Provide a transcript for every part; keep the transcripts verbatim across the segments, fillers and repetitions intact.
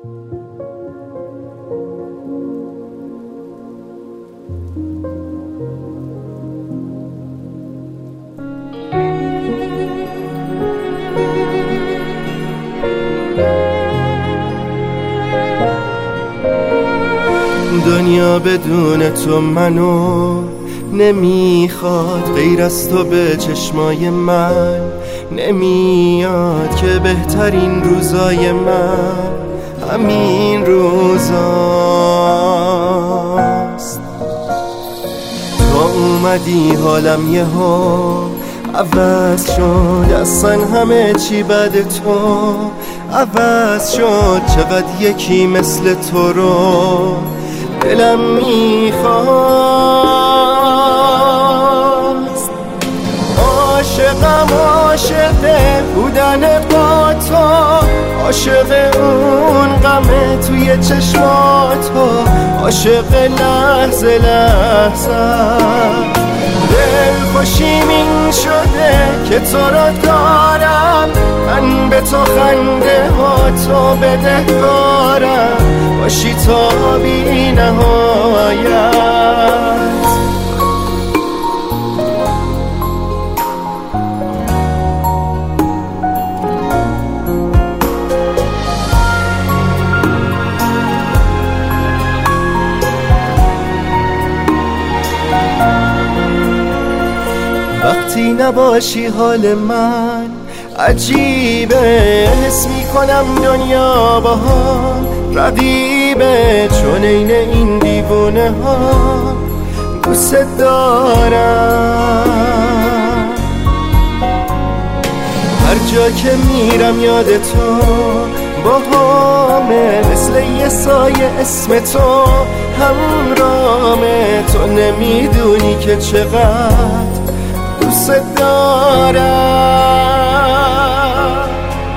دنیا بدون تو منو نمیخواد، غیر از تو به چشمای من نمیاد که بهترین روزای من همین روزاست. تو اومدی حالم یه ها عوض شد، اصلا همه چی بعد تو عوض شد. چقدر یکی مثل تو رو دلم میخواست. عاشقم عاشق بودن با تو، عاشق اون غم توی چشماتو، عاشق لحظه لحظه. دل خوشیم این شده که تو رو دارم، من به تو خنده ها تو بدهکارم، باشی تا بی نهایت. وقتی نباشی حال من عجیبه، حس میکنم دنیا با هم رقیبه، چون این این دیوونه ها دوست دارم. هر جا که میرم یاد تو با همه، مثل یه سایه اسم تو همرامه. تو نمیدونی که چقدر دوست دارم.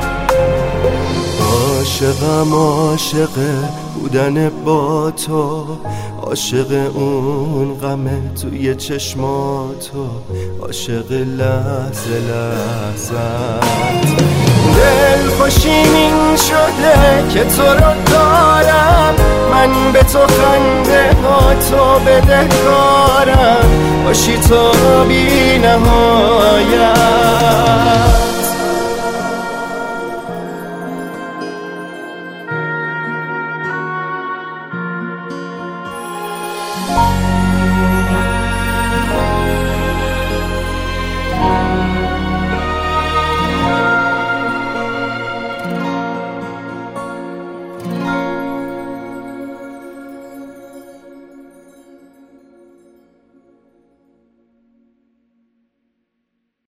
عاشقم عاشق بودن با تو، عاشق اون غم توی چشماتو، عاشق لحظه لحظت. دل خوشیم این شده که تو رو دارم، من به تو خنده ها تو بدهکارم، باشی تا بی نهایت.